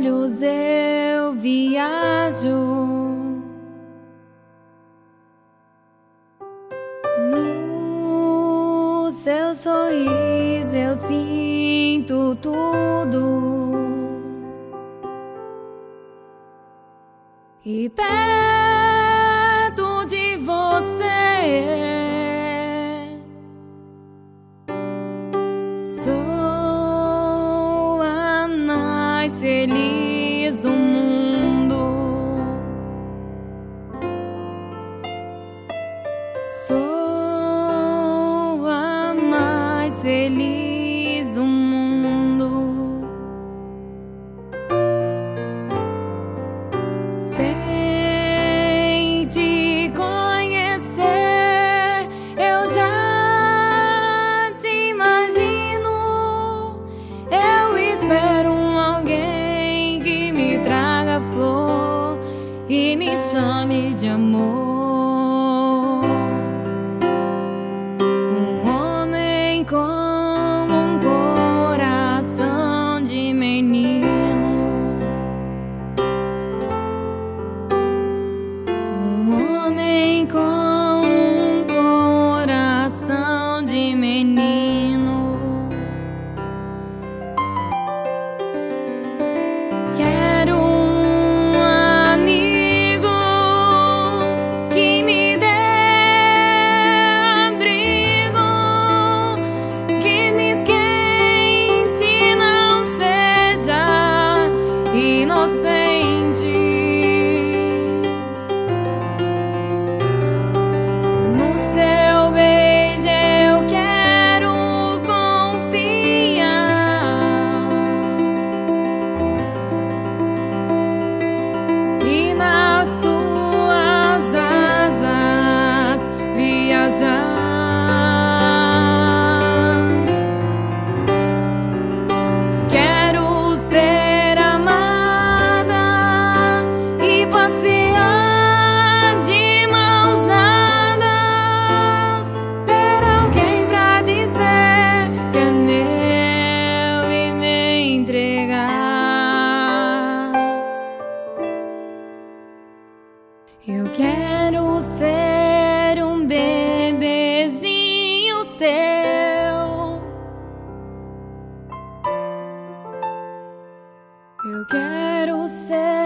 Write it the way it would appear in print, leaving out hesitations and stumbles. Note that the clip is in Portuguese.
olhos eu viajo, no seu sorriso eu sinto tudo, e perto de você sou a mais feliz do mundo. Sou a mais feliz do mundo. Sem te conhecer, eu já te imagino. Eu espero alguém que me traga flor e me chame de amor. Um homem com um coração de menino. Um homem com um coração de menino. Quero um amigo que me dê abrigo, que me esquente, não seja inocente. No seu beijo eu quero confiar, e nas tuas asas viajar. Quero ser amada e passear de mãos dadas, ter alguém pra dizer que é meu e me entregar. Eu quero ser um bebezinho seu. Eu quero ser